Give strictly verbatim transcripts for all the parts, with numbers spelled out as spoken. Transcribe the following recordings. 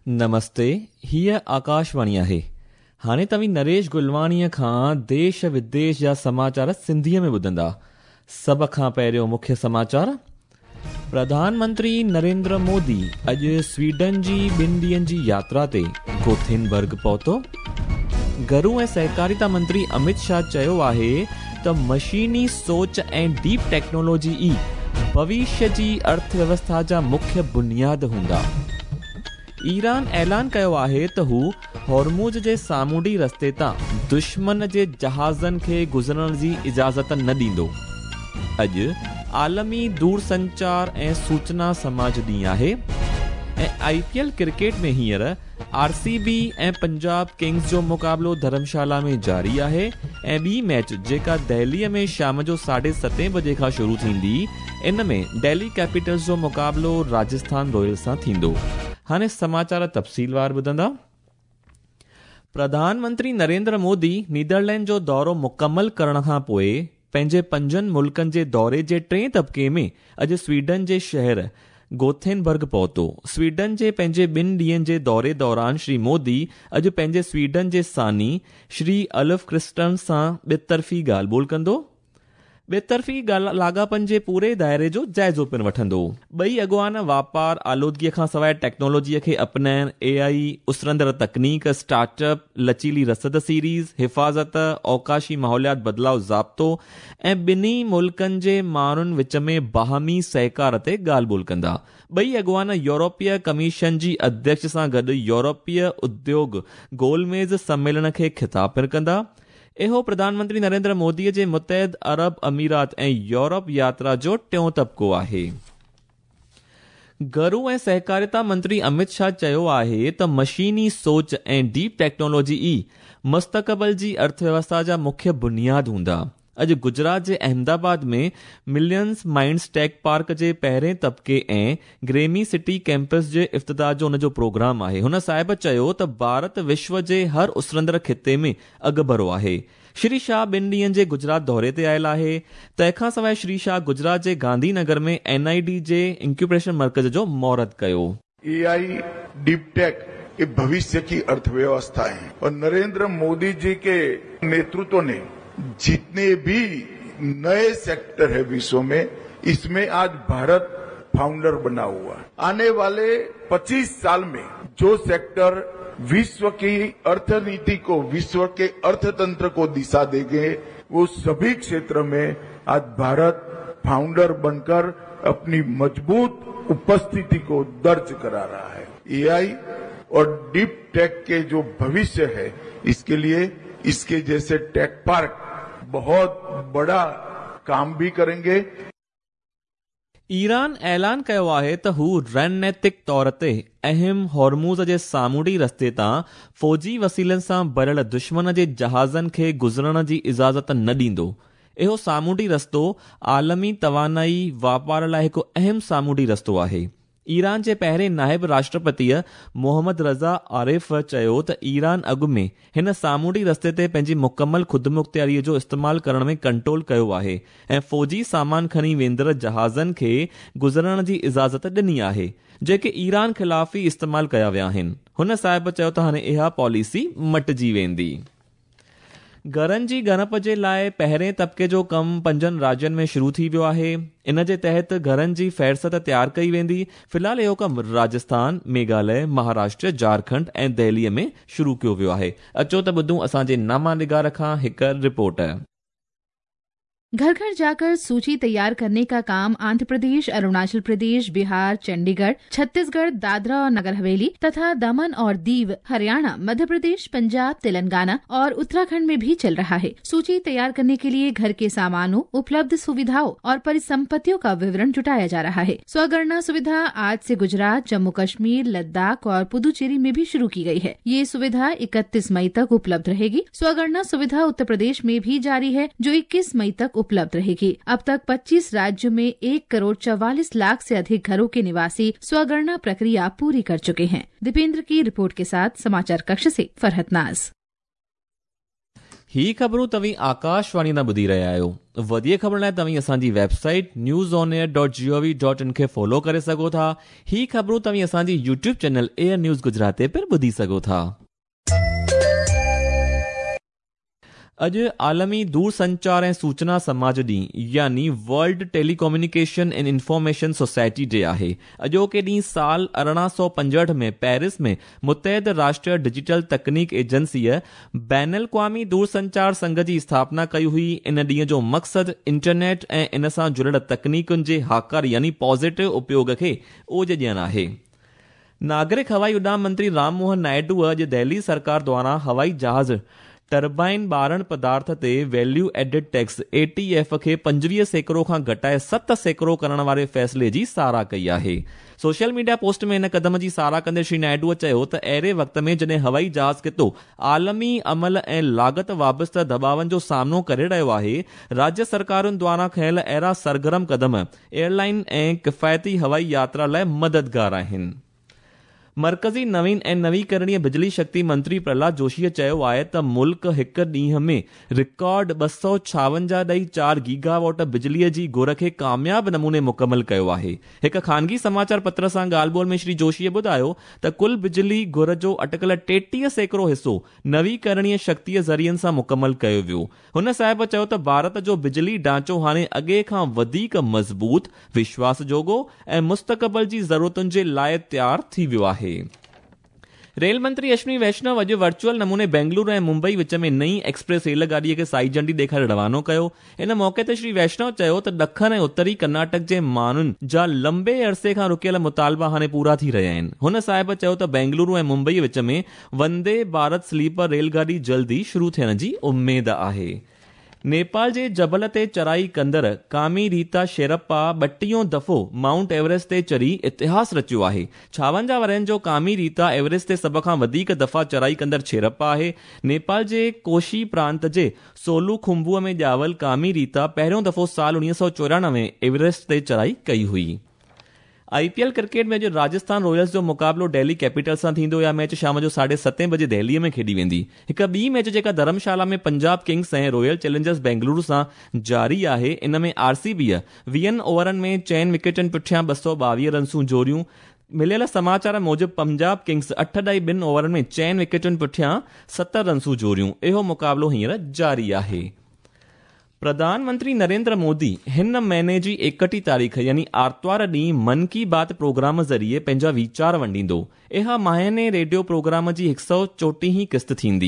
नमस्ते, हीअ आकाशवाणी आहे। हाणे तव्हीं नरेश गुलवाणीअ खां देश विदेश जा समाचार सिंधीअ में ॿुधंदा। सभ खां पहिरियों मुख्य समाचार। प्रधानमंत्री नरेंद्र मोदी अॼु स्वीडन जी ॿिनि ॾींहंनि जी यात्रा ते गोथेनबर्ग पहुतो। घरू ऐं सहकारिता मंत्री अमित शाह चयो आहे त मशीनी सोच ऐं डीप टेक्नोलॉजी ई भविष्य जी अर्थव्यवस्था जा मुख्य बुनियाद हूंदा। ईरान ऐलान कयो आहे त हू हॉर्मुज़ जे सामूंडी रस्ते तां दुश्मन जे जहाज़नि खे गुज़रण जी इजाज़त न ॾींदो। अॼु आलमी दूरसंचार ऐं सूचना समाज ॾींहुं आहे। ऐं आई पी एल क्रिकेट में हींअर आर सी बी ऐं पंजाब किंग्स जो मुक़ाबिलो धर्मशाला में जारी आहे ऐं ॿी मैच जेका दिल्लीअ में शाम जो साढे सतें बजे खां शुरू थींदी, इन में दिल्ली कैपिटल्स जो मुक़ाबिलो राजस्थान रॉयल्स सां थींदो। हाणे समाचार तफ़सीलवार ॿुधंदा। प्रधानमंत्री नरेंद्र मोदी नीदरलैंड जो दौरो मुकमल करण खां पोइ पंहिंजे पंजनि मुल्कनि जे दौरे जे टें तबके में अॼु स्वीडन जे शहर गोथेनबर्ग पहुतो। स्वीडन जे पंहिंजे ॿिनि ॾींहंनि जे दौरे दौरान श्री मोदी अॼु पंहिंजे स्वीडन जे सानी श्री अल्फ क्रिस्टन सां ॿितरफ़ी ॻाल्हि ॿोल कंदो। ॿितरफ़ी लाॻापन जे पूरे दायरे जो जाइज़ो पिणु वठंदो। ॿई अॻवान वापार, आलोदगीअ खां सवाइ टेक्नोलॉजीअ खे अपनाइण, ए आई, उसरंदड़ तकनीक, स्टार्टअप, लचीली रसद सीरीज़, हिफ़ाज़त, अवकाशी माहौलियात बदिलाव ज़ाब्तो ऐं ॿिन्ही मुल्कनि जे माण्हुनि विच में बाहमी सहकार ते ॻाल्हि ॿोल कंदा। ॿई अॻवान यूरोपीय कमीशन जी अध्यक्ष सां गॾु यूरोपीय उद्योग गोलमेज़ सम्मेलन खे ख़िताब पिणु कंदा। इहो प्रधानमंत्री नरेंद्र मोदीअ जे मुतहद अरब अमीरात ऐं यूरोप यात्रा जो टियों तबको आहे। घरू ऐं सहकारिता मंत्री अमित शाह चयो आहे त मशीनी सोच ऐं डीप टेक्नोलॉजी ई मुस्तक़बिल जी अर्थव्यवस्था जा मुख्य बुनियाद हूंदा। अॼु गुजरात जे अहमदाबाद में मिलियंस माइंड्स टेक पार्क जे पहिरें तबके ऐं ग्रेमी सिटी कैंपस जे इफ़्तिताह जो हुनजो प्रोग्राम आहे। हुन साहिब चयो त भारत विश्व जे हर उसरंदड़ खिते में अॻभरो आहे। श्री शाह ॿिनि ॾींहंनि जे गुजरात दौरे ते आयल आहे। तंहिंखां सवाइ श्री शाह गुजरात जे गांधीनगर में एन आई डी जे इंक्यूबेशन मर्कज़ जो महूरत कयो। ए आई, डीप टेक ये भविष्य की अर्थव्यवस्था है और नरेंद्र मोदी जी के नेतृत्व ने जितने भी नए सेक्टर है विश्व में, इसमें आज भारत फाउंडर बना हुआ है। आने वाले पच्चीस साल में जो सेक्टर विश्व की अर्थनीति को, विश्व के अर्थतंत्र को दिशा देंगे, वो सभी क्षेत्र में आज भारत फाउंडर बनकर अपनी मजबूत उपस्थिति को दर्ज करा रहा है। ए आई और डीप टेक के जो भविष्य है, इसके लिए इसके जैसे टेक पार्क बहुत बड़ा काम भी करेंगे। ईरान ऐलान कयो आहे त हू रणनीतिक तौर ते अहम हॉर्मुज़ जे सामूंडी रस्ते तां फ़ौजी वसीलनि सां भरियल दुश्मन जे जहाज़नि खे गुज़रण जी इजाज़त न ॾींदो। इहो सामूंडी रस्तो आलमी तवानाई वापार लाइ हिकु अहम सामूंडी रस्तो आहे। ईरान जे पहिरें नायब राष्ट्रपतिअ मोहम्मद रज़ा आरिफ चयो त ईरान अॻु में हिन सामूंडी रस्ते ते पंहिंजी मुकमल ख़ुदमुख़्तियारीअ जो इस्तेमालु करण में कंट्रोल कयो आहे ऐं फ़ौजी सामान खणी वेंदड़ जहाज़नि खे गुज़रण जी इजाज़त ॾिनी आहे, जेके ईरान ख़िलाफ़ ई इस्तेमालु कया विया आहिनि। हुन साहिब चयो त हाणे इहा पॉलिसी मटिजी वेंदी। घरनि जी ॻणप जे लाइ पहिरें तबके जो कमु पंजनि राज्यनि में शुरू थी वियो आहे। इन जे तहत घरनि जी फ़हरिस्त तयारु कई वेंदी। फ़िलहाल इहो कमु राजस्थान, मेघालय, महाराष्ट्र, झारखंड ऐं दिल्लीअ में शुरू कयो वियो आहे। अचो त ॿुधूं असांजे नामा निगार खां हिकु रिपोर्ट। घर घर जाकर सूची तैयार करने का काम आंध्र प्रदेश, अरुणाचल प्रदेश, बिहार, चंडीगढ़, छत्तीसगढ़, दादरा और नगर हवेली तथा दमन और दीव, हरियाणा, मध्य प्रदेश, पंजाब, तेलंगाना और उत्तराखंड में भी चल रहा है। सूची तैयार करने के लिए घर के सामानों, उपलब्ध सुविधाओं और परिसंपत्तियों का विवरण जुटाया जा रहा है। स्वगणना सुविधा आज से गुजरात, जम्मू कश्मीर, लद्दाख और पुदुचेरी में भी शुरू की गई है। ये सुविधा इकतीस मई तक उपलब्ध रहेगी। स्वगणना सुविधा उत्तर प्रदेश में भी जारी है, जो इक्कीस मई तक उपलब्ध रहेगी। अब तक पच्चीस राज्यों में एक करोड़ चौवालीस लाख से अधिक घरों के निवासी स्वगणना प्रक्रिया पूरी कर चुके हैं। दीपेंद्र की रिपोर्ट के साथ समाचार कक्ष से फरहत नाज। ही ख़बरूं तव्हीं आकाशवाणी तां ॿुधी रहिया आहियो। वधीक ख़बर लाइ तव्हीं असांजी website news on air dot G O V dot in खे फॉलो करे सघो था। ही ख़बरूं तव्हीं असांजी YouTube channel air news Gujarat ते पिणु ॿुधी सघो था। अॼु आलमी दूरसंचार ऐं सूचना समाज ॾींहुं यानी world telecommunication and information society day आहे। अॼोके ॾींहुं साल अरिड़हं सौ पंजहठि में पेरिस में मुतहद राष्ट्र डिजिटल तकनीक एजेंसीअ बैन अल-क़वामी दूरसंचार संघ जी स्थापना कई हुई। इन ॾींहं जो मक़सदु इंटरनेट ऐं इन सां जुड़ियल तकनीकुनि जे हाकर यानी पॉज़िटिव उपयोग खे ओज ॾियणु आहे। नागरिक हवाई उॾाम मंत्री राम मोहन नायडू अॼु दिल्ली सरकार द्वारा हवाई जहाज़ टर्बाइन ॿारण पदार्थ ते value added tax A T F खे पंजवीह सैकड़ो खां घटाए सत सैकड़ो करण वारे फ़ैसिले जी साराह कई आहे। सोशल मीडिया पोस्ट में इन कदम जी साराह कंदे श्री नायडूअ चयो त अहिड़े वक़्त में जॾहिं हवाई जहाज़ कितो आलमी अमल ऐं लागत वाबस्ता दबावनि जो सामनो करे रहियो आहे, राज्य सरकारुनि द्वारा खयल अहिड़ा सरगर्म क़दम एयरलाइन ऐं किफ़ायती हवाई यात्रा लाइ मददगार आहिनि। मरकज़ी नवीन ऐं नवीकरणीय बिजली शक्ति मंत्री प्रहलाद जोशीअ चयो आहे त मुल्क हिकु ॾींहं में रिकॉर्ड ॿ सौ छावंजाह ॾई चार गीगावॉट बिजलीअ जी घुर खे कामयाब नमूने मुकमल कयो आहे। हिकु ख़ानगी समाचार पत्र सां ॻाल्हि ॿोल में श्री जोशीअ ॿुधायो त कुल बिजली घुर जो अटकल टेटीह सैकड़ो हिसो नवीकरणीय शक्तिअ ज़रियनि सां मुकमल कयो वियो। हुन साहिब चयो त भारत जो बिजली ढांचो हाणे अॻे खां वधीक मज़बूत, विश्वास जोॻो ऐं मुस्तक़बिल जी ज़रूरतुनि जे लाइ तयारु थी वियो आहे। रेल मंत्री अश्विनी वैष्णव अॼु वर्चुअल नमूने बेंगलुरु ऐं मुंबई विच में नई एक्सप्रेस रेलगाॾीअ खे साई झंडी ॾेखारे रवानो कयो। इन मौक़े ते श्री वैष्णव चयो त ॾखण ऐं उत्तरी कर्नाटक जे माण्हुनि जा लंबे अरसे खां रुकियल मुतालबा हाणे पूरा थी रहिया आहिनि। हुन साहिब चयो त बेंगलुरु ऐं मुंबई विच में वंदे भारत स्लीपर रेलगाॾी जल्दी शुरू थियण जी उमेद आहे। नेपाल जे जबल ते चढ़ाई कंदड़ कामी रीता शेरप्पा ॿटीहों दफ़ो माउंट एवरेस्ट ते चढ़ी इतिहास रचियो आहे। छावंजाह वरनि जो कामी रीता एवरेस्ट ते सभ खां वधीक दफ़ा चढ़ाई कंदड़ शेरप्पा आहे। नेपाल जे कोशी प्रांत जे सोलू खुंबुअ में ॼावल कामी रीता पहिरियों दफ़ो साल उणिवीह सौ चोरानवे एवरेस्ट ते चढ़ाई कई हुई। आई पी एल क्रिकेट में अॼु राजस्थान रॉयल्स जो मुक़ाबिलो दिल्ली कैपिटल्स सां थींदो। या मैच शाम जो साढे सतें बजे दिल्लीअ में खेॾी वेंदी। हिकु ॿी मैच जेका धर्मशाला में पंजाब किंग्स ऐं रॉयल चैलेंजर्स बेंगलुरु सां जारी आहे, इन में आर सी बीअ वीहनि ओवरनि में चइनि विकेटनि पुठियां ॿ सौ ॿावीह रन्सूं जोड़ियूं। मिलियल समाचार मूजिबि पंजाब किंग्स अठ ॾई ॿिनि ओवरनि में चइनि विकेटुनि पुठियां सतर रन्सूं जोड़ियूं। इहो मुक़ाबिलो हींअर जारी आहे। प्रधानमंत्री नरेंद्र मोदी हिन महीने जी एकटीह तारीख़ यानी आर्तवार ॾींहुं मन की बात प्रोग्राम ज़रिए पंहिंजा वीचार वंडींदो। इहा माहिने रेडियो प्रोग्राम जी हिकु सौ चोटीहीं क़िस्त थींदी।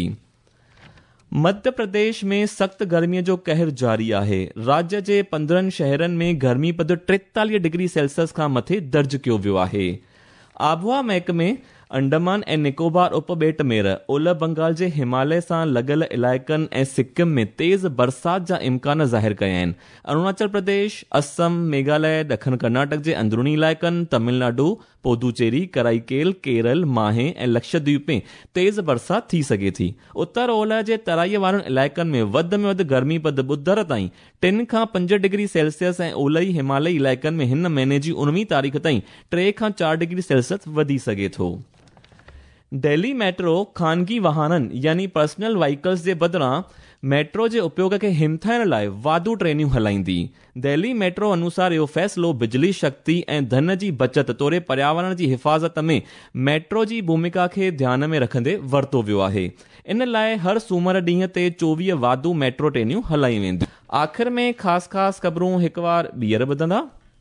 मध्य प्रदेश में सख़्त गर्मीअ जो कहर जारी आहे। राज्य जे पंद्रहनि शहरनि में गर्मीपद टेतालीह डिग्री सेल्सियस खां मथे दर्ज कयो वियो आहे। आबहवा महकमे अंडमान ऐं निकोबार उपॿेट में ओलह बंगाल जे हिमालय सां लॻल इलाइक़नि ऐं सिक्किम में तेज़ बरसात जा इम्कान ज़ाहिर कया आहिनि। अरुणाचल प्रदेश, असम, मेघालय, ॾखण कर्नाटक जे अंदरूनी इलाइक़नि, तमिलनाडु, पुदुचेरी, कराईकेल, केरल, माहे ऐं लक्षद्वीप में तेज़ बरसात थी सघे थी। उत्तर ओलह जे तराईअ वारनि इलाइक़नि में वधि में वधि गर्मीपद ॿुधर ताईं टिनि खां पंज डिग्री सेल्सियस ऐं ओलही हिमालयी इलाइक़नि में हिन महीने जी उणिवीह तारीख़ ताईं टे खां चार डिग्री सेल्सियस वधी सघे थो। दिल्ली मेट्रो ख़ानगी वाहननि यानी पर्सनल व्हीकल्स जे बदिरां मेट्रो जे उपयोग खे हिमथाइण लाइ वाधू ट्रेनियूं हलाईंदी। दिल्ली मेट्रो अनुसार इहो फ़ैसिलो बिजली शक्ति ऐं धन जी बचत तौरु पर्यावरण जी हिफ़ाज़त में मेट्रो जी भूमिका खे ध्यान में रखंदे वरितो वियो आहे। इन लाइ हर सूमर ॾींहं ते चोवीह वाधू मेट्रो ट्रेनियूं हलाई वेंदियूं। आख़िर में ख़ासि ख़ासि ख़बरूं हिकु बार ॿीहर ॿुधंदा।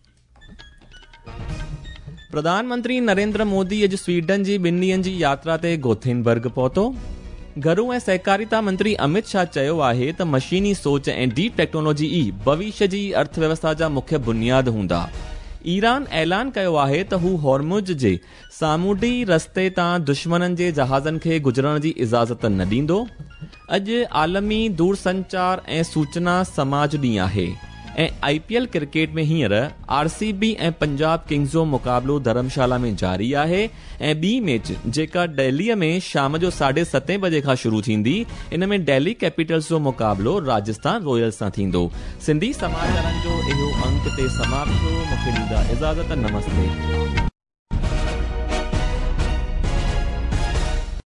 प्रधानमंत्री नरेंद्र मोदी अॼु स्वीडन जी ॿिनि ॾींहंनि जी यात्रा ते गोथेनबर्ग पहुतो। घरू ऐं सहकारिता मंत्री अमित शाह चयो आहे त मशीनी सोच ऐं डीप टेक्नोलॉजी ई भविष्य जी अर्थव्यवस्था जा मुख्य बुनियाद हूंदा। ईरान ऐलान कयो आहे त हू हॉर्मुज़ जे सामूंडी रस्ते तां दुश्मननि जे जहाज़नि खे गुज़रण जी इजाज़त न ॾींदो। अॼु आलमी दूरसंचार ऐं सूचना समाज ॾींहुं आहे ऐं आई पी एल क्रिकेट में हींअर आर सी बी ऐं पंजाब किंग्स जो मुक़ाबिलो धर्मशाला में जारी आहे ऐं ॿी मैच जेका दिल्लीअ में शाम जो साढे सतें बजे खां शुरू थींदी, इन में दिल्ली कैपिटल्स जो मुक़ाबिलो राजस्थान रॉयल्स सां थींदो। सिंधी समाचारनि जो इहो अंक ते समाप्त थियो। मूंखे ॾींदा इजाज़त। नमस्ते।